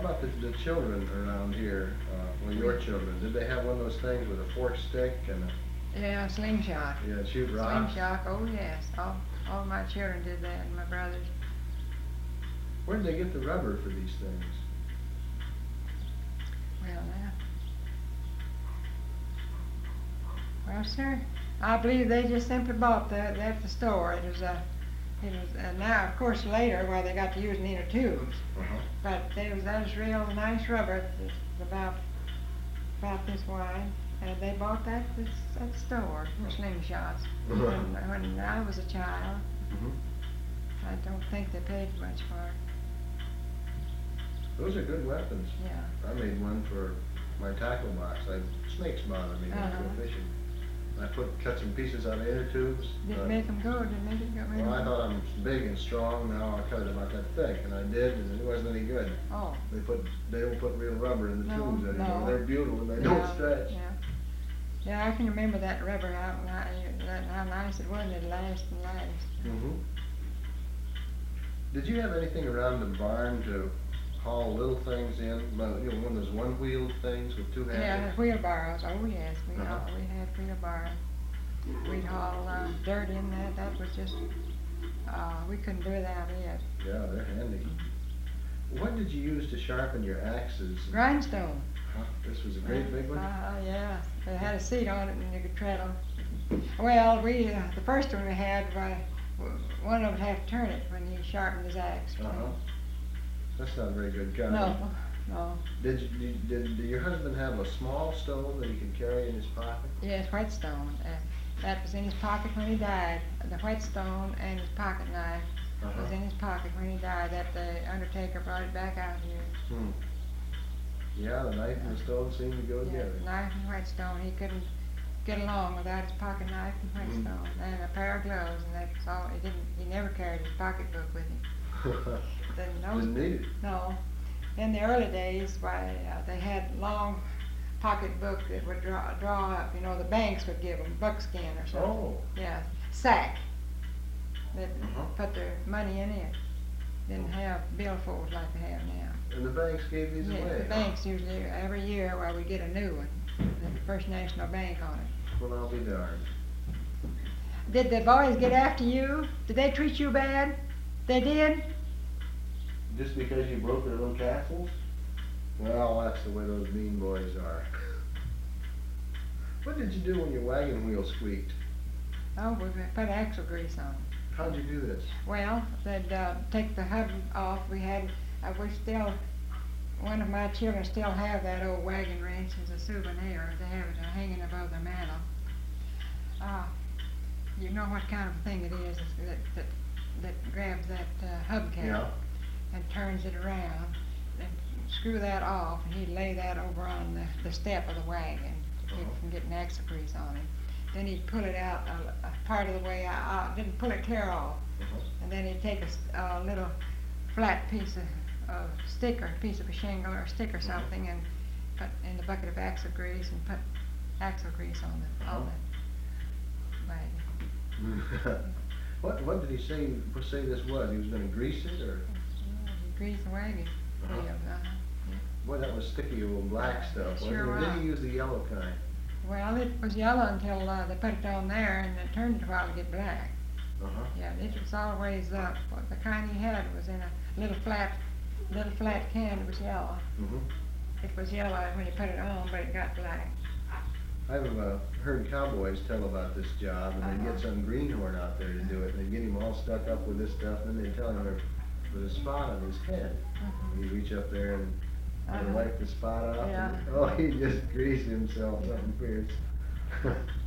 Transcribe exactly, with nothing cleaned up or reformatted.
about the, the children around here, uh, well, your children? Did they have one of those things with a forked stick and a, Yeah, slingshot. yeah, shoot rocks? Slingshot, oh yes. All, all my children did that, and my brothers. Where did they get the rubber for these things? Well, now. Well, sir, I believe they just simply bought that at the store. It was a, it was uh, now, of course, later, where they got to using inner tubes. Uh-huh. But there was that was real nice rubber, it's about about this wide, and they bought that at, this, at the store for slingshots. Uh-huh. when, when I was a child, Mm-hmm. I don't think they paid much for it. Those are good weapons. Yeah. I made one for my tackle box. I, snakes bother me when I Uh-huh. go fishing. I put cut some pieces out of inner tubes. Did uh, it make them go? Did it make it go? Well, I thought I'm big and strong. Now I cut it about that thick, and I did, and it wasn't any good. Oh. They put they don't put real rubber in the No, tubes anymore. no. They're beautiful. They Yeah, don't stretch. Yeah. Yeah, I can remember that rubber, how, how, how nice it was, and it lasts and lasts. Mm-hmm. Did you have anything around the barn to haul little things in? Well, you know, one of those one-wheeled things with two Yeah, handles? wheelbarrows, oh yes, we, Uh-huh. haul, we had wheelbarrows. We'd haul uh, dirt in that, that was just, uh, we couldn't do without it. Yeah, they're handy. What did you use to sharpen your axes? Grindstone. Huh? This was a great big one? Uh, yeah, it had a seat on it and you could tread on. Well, we, uh, the first one we had, uh, one of us had to turn it when he sharpened his axe. Uh-huh. That's not a very good gun. No, no. Did, you, did, did, did your husband have a small stone that he could carry in his pocket? Yes, whetstone. Uh, that was in his pocket when he died. The whetstone and his pocket knife Uh-huh. was in his pocket when he died. That the undertaker brought it back out here. Hmm. Yeah, the knife and the stone seemed to go Yeah, together. knife and whetstone. He couldn't get along without his pocket knife and whetstone, Mm. and a pair of gloves, and that's all. He didn't. He never carried his pocketbook with him. Then those, Didn't need it. no. In the early days, why uh, they had long pocketbook that would draw draw up. You know, the banks would give them buckskin or something. Oh. Yeah, sack. That Uh-huh. put their money in it. Didn't have billfolds like they have now. And the banks gave these Yeah, away. the banks usually every year where we get a new one. The First National Bank on it. Well, I'll be darned. Did the boys get after you? Did they treat you bad? They did? Just because you broke their little castles? Well, that's the way those mean boys are. What did you do when your wagon wheel squeaked? Oh, we put axle grease on. How'd you do this? Well, they'd uh, take the hub off. We had, uh, we still, one of my children still have that old wagon wrench as a souvenir. They have it uh, hanging above their mantle. Uh, you know what kind of thing it is that, that, that grabs that uh, hubcap Yeah. and turns it around and screw that off, and he'd lay that over on the, the step of the wagon to keep Uh-huh. from getting axle grease on it. Then he'd pull it out a, a part of the way out, didn't pull it clear off. Uh-huh. And then he'd take a, s- a little flat piece of, of stick or a piece of a shingle or a stick or Uh-huh. something and put in the bucket of axle grease and put axle grease on the, on the wagon. what what did he say say this was? He was going to grease it, or? Yeah, he'd grease the wagon. Uh-huh. wheel, uh-huh. Yeah. Boy, that was sticky old black stuff. It wasn't sure it? Or did was. he use the yellow kind? Well, it was yellow until uh, they put it on there, and it turned a while to get black. Uh-huh. Yeah, it was always up. What the kind he had was in a little flat, little flat can. It was yellow. Mm-hmm. It was yellow when you put it on, but it got black. I've uh, heard cowboys tell about this job, and they'd Uh-huh. get some greenhorn out there to do it, and they'd get him all stuck up with this stuff, and then they'd tell him there was a spot on his head. Mhm. He'd reach up there and uh Uh-huh. wipe the spot off, Yeah. and oh, he'd just grease himself, something fierce.